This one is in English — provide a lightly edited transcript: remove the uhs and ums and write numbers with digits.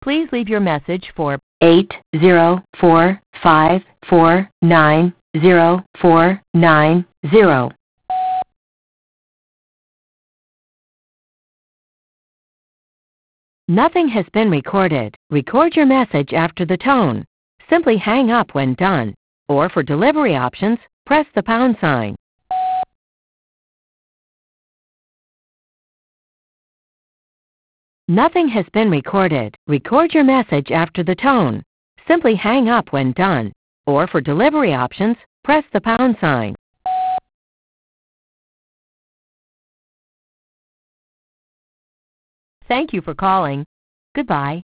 Please leave your message for 804-549-0490. Nothing has been recorded. Record your message after the tone. Simply hang up when done. Or for delivery options, press the pound sign. Nothing has been recorded. Record your message after the tone. Simply hang up when done. Or for delivery options, press the pound sign. Thank you for calling. Goodbye.